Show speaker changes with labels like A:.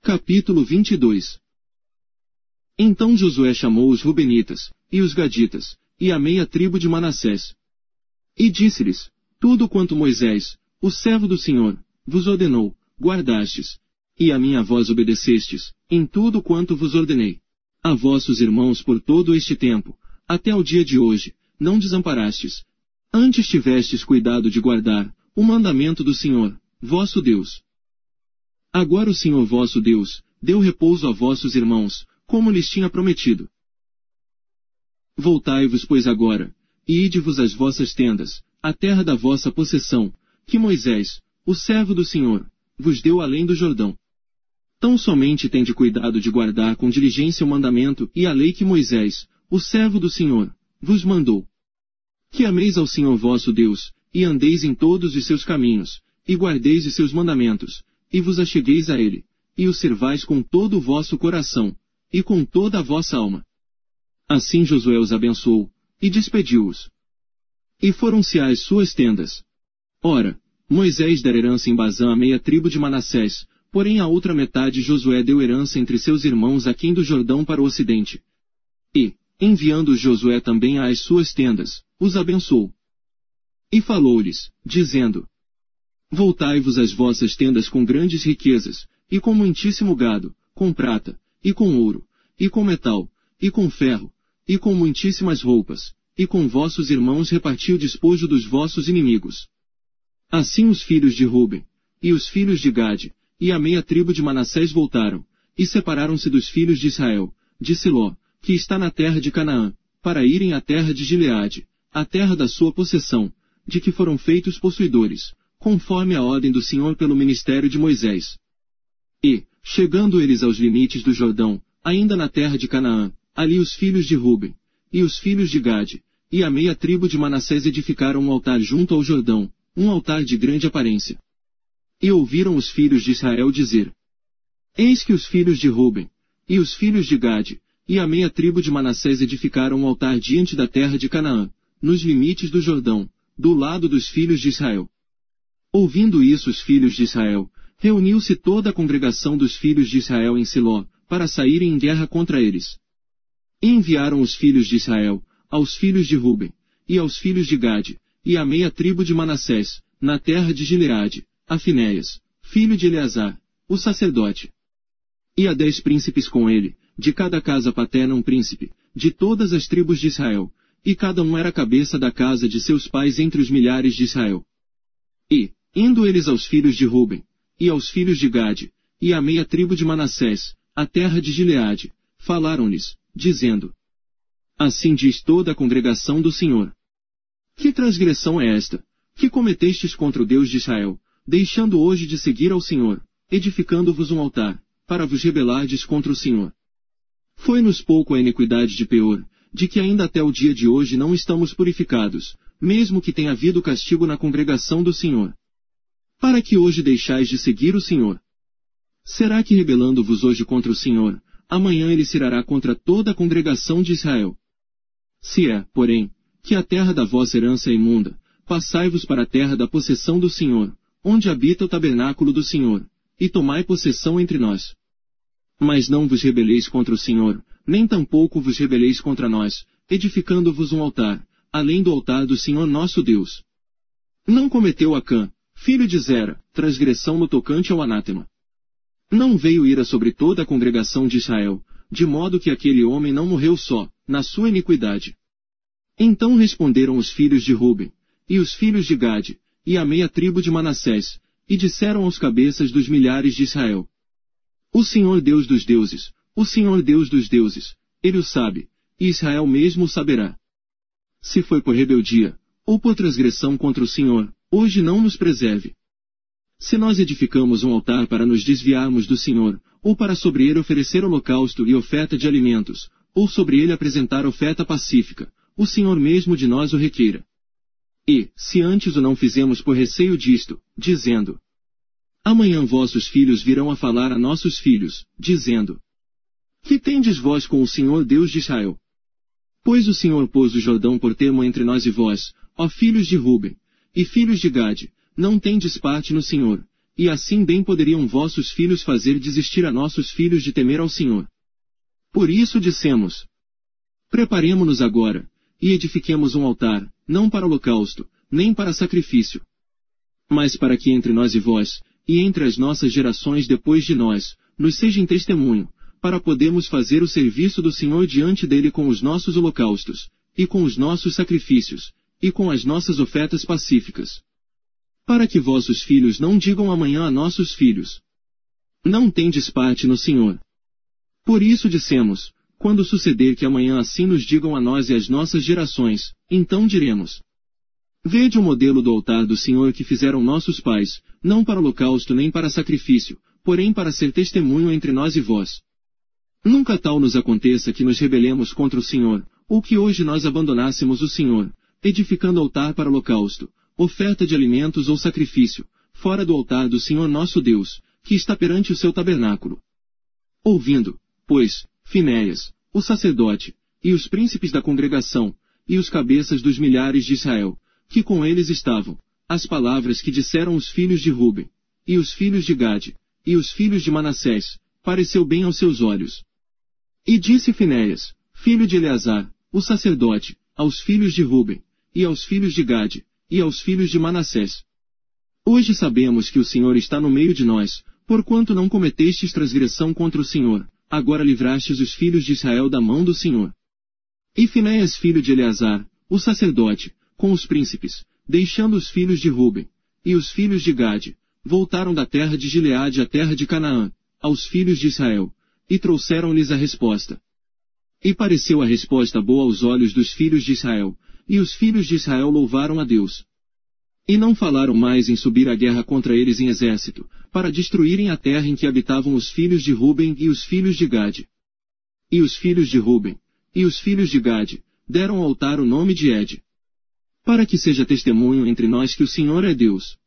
A: Capítulo 22. Então Josué chamou os Rubenitas, e os Gaditas, e a meia tribo de Manassés. E disse-lhes: Tudo quanto Moisés, o servo do Senhor, vos ordenou, guardastes, e a minha voz obedecestes, em tudo quanto vos ordenei. A vossos irmãos por todo este tempo, até o dia de hoje, não desamparastes. Antes tivestes cuidado de guardar o mandamento do Senhor, vosso Deus. Agora o Senhor vosso Deus deu repouso a vossos irmãos, como lhes tinha prometido. Voltai-vos, pois, agora, e ide-vos às vossas tendas, à terra da vossa possessão, que Moisés, o servo do Senhor, vos deu além do Jordão. Tão somente tende cuidado de guardar com diligência o mandamento e a lei que Moisés, o servo do Senhor, vos mandou. Que ameis ao Senhor vosso Deus, e andeis em todos os seus caminhos, e guardeis os seus mandamentos, e vos achegueis a ele, e o servais com todo o vosso coração, e com toda a vossa alma. Assim Josué os abençoou, e despediu-os. E foram-se às suas tendas. Ora, Moisés dera herança em Bazã à meia tribo de Manassés, porém a outra metade Josué deu herança entre seus irmãos aquém do Jordão para o ocidente. E, enviando-os Josué também às suas tendas, os abençoou. E falou-lhes, dizendo: Voltai-vos às vossas tendas com grandes riquezas, e com muitíssimo gado, com prata, e com ouro, e com metal, e com ferro, e com muitíssimas roupas, e com vossos irmãos reparti o despojo dos vossos inimigos. Assim os filhos de Ruben, e os filhos de Gade, e a meia tribo de Manassés voltaram, e separaram-se dos filhos de Israel, de Siló, que está na terra de Canaã, para irem à terra de Gileade, a terra da sua possessão, de que foram feitos possuidores, conforme a ordem do Senhor pelo ministério de Moisés. E, chegando eles aos limites do Jordão, ainda na terra de Canaã, ali os filhos de Ruben, e os filhos de Gade, e a meia tribo de Manassés edificaram um altar junto ao Jordão, um altar de grande aparência. E ouviram os filhos de Israel dizer: Eis que os filhos de Ruben, e os filhos de Gade, e a meia tribo de Manassés edificaram um altar diante da terra de Canaã, nos limites do Jordão, do lado dos filhos de Israel. Ouvindo isso os filhos de Israel, reuniu-se toda a congregação dos filhos de Israel em Siló, para saírem em guerra contra eles. E enviaram os filhos de Israel, aos filhos de Ruben, e aos filhos de Gade, e à meia tribo de Manassés, na terra de Gileade, a Finéias, filho de Eleazar, o sacerdote. E a 10 príncipes com ele, de cada casa paterna um príncipe, de todas as tribos de Israel, e cada um era a cabeça da casa de seus pais entre os milhares de Israel. E, indo eles aos filhos de Ruben, e aos filhos de Gade, e à meia tribo de Manassés, a terra de Gileade, falaram-lhes, dizendo: Assim diz toda a congregação do Senhor. Que transgressão é esta, que cometestes contra o Deus de Israel, deixando hoje de seguir ao Senhor, edificando-vos um altar, para vos rebelardes contra o Senhor? Foi-nos pouco a iniquidade de Peor, de que ainda até o dia de hoje não estamos purificados, mesmo que tenha havido castigo na congregação do Senhor. Para que hoje deixais de seguir o Senhor? Será que rebelando-vos hoje contra o Senhor, amanhã ele se irá contra toda a congregação de Israel? Se é, porém, que a terra da vossa herança é imunda, passai-vos para a terra da possessão do Senhor, onde habita o tabernáculo do Senhor, e tomai possessão entre nós. Mas não vos rebeleis contra o Senhor, nem tampouco vos rebeleis contra nós, edificando-vos um altar, além do altar do Senhor nosso Deus. Não cometeu Acã, filho de Zera, transgressão no tocante ao anátema. Não veio ira sobre toda a congregação de Israel, de modo que aquele homem não morreu só, na sua iniquidade. Então responderam os filhos de Ruben, e os filhos de Gade, e a meia tribo de Manassés, e disseram aos cabeças dos milhares de Israel: O Senhor Deus dos deuses, o Senhor Deus dos deuses, ele o sabe, e Israel mesmo o saberá. Se foi por rebeldia, ou por transgressão contra o Senhor, hoje não nos preserve. Se nós edificamos um altar para nos desviarmos do Senhor, ou para sobre ele oferecer holocausto e oferta de alimentos, ou sobre ele apresentar oferta pacífica, o Senhor mesmo de nós o requeira. E, se antes o não fizemos por receio disto, dizendo: Amanhã vossos filhos virão a falar a nossos filhos, dizendo: Que tendes vós com o Senhor Deus de Israel? Pois o Senhor pôs o Jordão por termo entre nós e vós, ó filhos de Ruben, e filhos de Gade, não tendes parte no Senhor, e assim bem poderiam vossos filhos fazer desistir a nossos filhos de temer ao Senhor. Por isso dissemos: preparemo-nos agora, e edifiquemos um altar, não para holocausto, nem para sacrifício, mas para que entre nós e vós, e entre as nossas gerações depois de nós, nos seja testemunho, para podermos fazer o serviço do Senhor diante dele com os nossos holocaustos, e com os nossos sacrifícios, e com as nossas ofertas pacíficas. Para que vossos filhos não digam amanhã a nossos filhos: não tendes parte no Senhor. Por isso dissemos: quando suceder que amanhã assim nos digam a nós e às nossas gerações, então diremos: vede o modelo do altar do Senhor que fizeram nossos pais, não para holocausto nem para sacrifício, porém para ser testemunho entre nós e vós. Nunca tal nos aconteça que nos rebelemos contra o Senhor, ou que hoje nós abandonássemos o Senhor, edificando altar para holocausto, oferta de alimentos ou sacrifício, fora do altar do Senhor nosso Deus, que está perante o seu tabernáculo. Ouvindo, pois, Finéias, o sacerdote, e os príncipes da congregação, e os cabeças dos milhares de Israel, que com eles estavam, as palavras que disseram os filhos de Ruben, e os filhos de Gade, e os filhos de Manassés, pareceu bem aos seus olhos. E disse Finéias, filho de Eleazar, o sacerdote, aos filhos de Ruben, e aos filhos de Gade, e aos filhos de Manassés: hoje sabemos que o Senhor está no meio de nós, porquanto não cometestes transgressão contra o Senhor, agora livrastes os filhos de Israel da mão do Senhor. E Finéias filho de Eleazar, o sacerdote, com os príncipes, deixando os filhos de Ruben, e os filhos de Gade, voltaram da terra de Gileade à terra de Canaã, aos filhos de Israel, e trouxeram-lhes a resposta. E pareceu a resposta boa aos olhos dos filhos de Israel, e os filhos de Israel louvaram a Deus. E não falaram mais em subir à guerra contra eles em exército, para destruírem a terra em que habitavam os filhos de Ruben e os filhos de Gade. E os filhos de Ruben, e os filhos de Gade, deram ao altar o nome de Ed, para que seja testemunho entre nós que o Senhor é Deus.